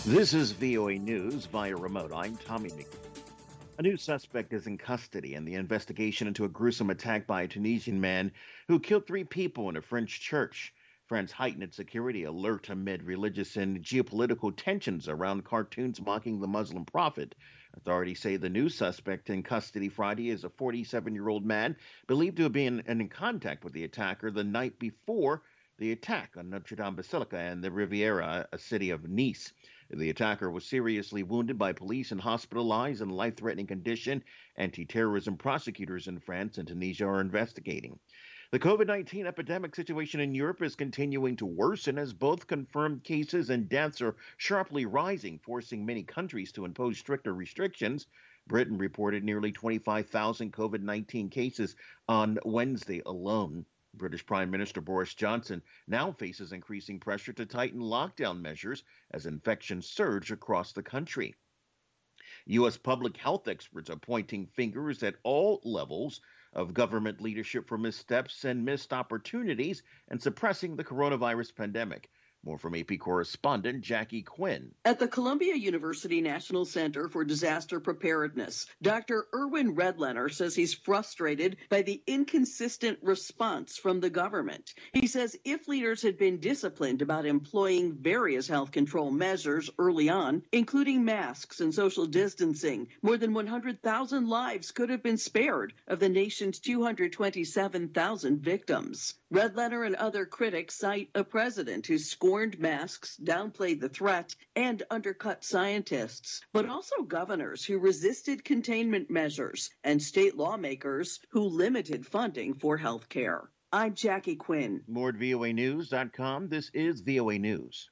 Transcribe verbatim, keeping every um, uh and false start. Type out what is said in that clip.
This is V O A News via remote. I'm Tommy McNeil. A new suspect is in custody in the investigation into a gruesome attack by a Tunisian man who killed three people in a French church. France heightened its security alert amid religious and geopolitical tensions around cartoons mocking the Muslim prophet. Authorities say the new suspect in custody Friday is a forty-seven year old man believed to have been in contact with the attacker the night before the attack on Notre Dame Basilica and the Riviera, a city of Nice. The attacker was seriously wounded by police and hospitalized in a life threatening condition. Anti terrorism prosecutors in France and Tunisia are investigating. The COVID nineteen epidemic situation in Europe is continuing to worsen as both confirmed cases and deaths are sharply rising, forcing many countries to impose stricter restrictions. Britain reported nearly twenty-five thousand COVID nineteen cases on Wednesday alone. British Prime Minister Boris Johnson now faces increasing pressure to tighten lockdown measures as infections surge across the country. U S public health experts are pointing fingers at all levels of government leadership for missteps and missed opportunities in suppressing the coronavirus pandemic. More from A P correspondent Jackie Quinn. At the Columbia University National Center for Disaster Preparedness, Doctor Erwin Redlener says he's frustrated by the inconsistent response from the government. He says if leaders had been disciplined about employing various health control measures early on, including masks and social distancing, more than one hundred thousand lives could have been spared of the nation's two hundred twenty-seven thousand victims. Redlener and other critics cite a president who scorned masks, downplayed the threat, and undercut scientists, but also governors who resisted containment measures and state lawmakers who limited funding for health care. I'm Jackie Quinn. More at V O A news dot com. This is V O A News.